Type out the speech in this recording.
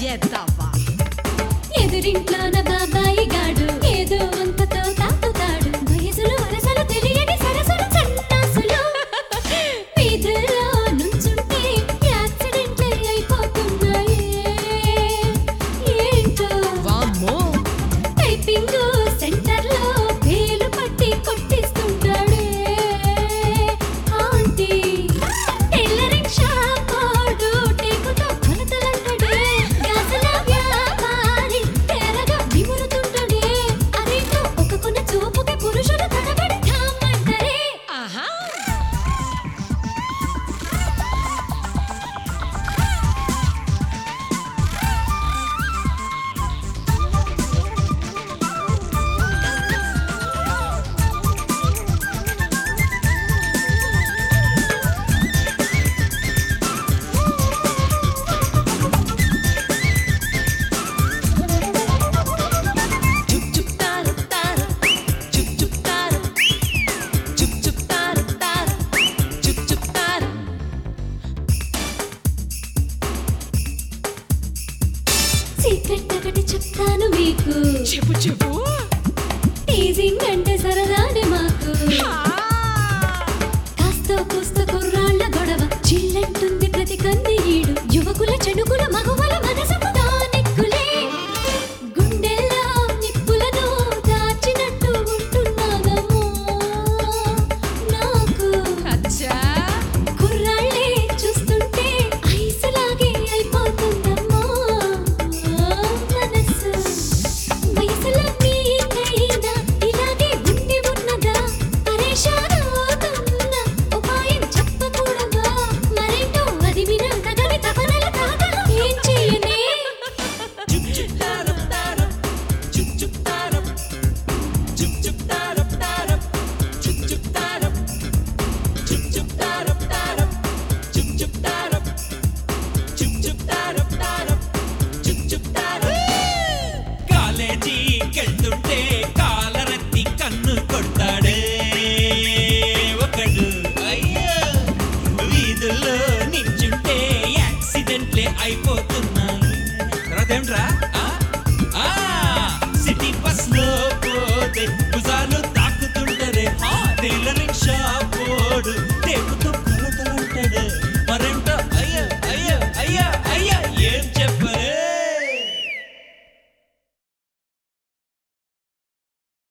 ఎద్దవ్వా ఎదురింట్లోన బాబాయి గాడు ఏదో వంకతో తాకుతాడు వయసులు వరసలు తెలియని సరసలు సన్నాసులు వీధుల్లో నుంచుంటే యాక్సిడెంట్లు అయిపోతున్నాయి ఏంటో వామ్మో టైపింగ్ సెంటర్లో వేలు పట్టి కొట్టిస్తుంటాడే ఆంటీ టైలరింగ్ షాప్ వాడు టేకుతో కొలతలంటాడే గాజుల వ్యాపారి తెరగా విమురుతుంటాడే అరేంటో ఒక కొన చూపుకి పురుషులు తడబడి ఠామంటారే ఆహా చుప్ చుప్ తార తార చుప్ చుప్ తార చుప్ చుప్ తార తార చుప్ చుప్ తార సీక్రెట్ ఒకటి చెప్తాను మీకు చెప్పు చెప్పు టీజింగ్ అంటే సరదానే మాకు కాస్తో కూస్తో కుర్రాళ్ళ గొడవ చిల్లంటుంది ప్రతి కన్ని ఈడు యువకుల చెడుకుల మగవల మనసుకు దానెక్కులే గుండెల్లో నిప్పులను దాచినట్టు ఉంటున్నానమ్మో నాకు అచ్చా కుర్రాళ్ళే చూస్తుంటే ఐసులాగే అయిపోతుందమ్మో మనసు వయసులో మీకైనా ఇలాగే ఉండి ఉన్నదా పరేషాన్ అవుతున్నా ఉపాయం చెప్పకూడదా మరేంటో అది వినంత గని తపనల కాదా ఏం చేయనే చుప్ చుప్ తార తార చుప్ చుప్ తార చుప్ చుప్ తార తార చుప్ చుప్ తార చుప్ చుప్ తార తార చుప్ చుప్ తార చుప్ చుప్ తార తార చుప్ చుప్ తార కాలేజీకెళ్తుంటే కాలరెత్తి కన్ను కొడతాడే ఒకడు అయ్యో వీధుల్లో నించుంటే యాక్సిడెంట్లే అయిపోతున్నాయి తర్వాత ఏమిట్రా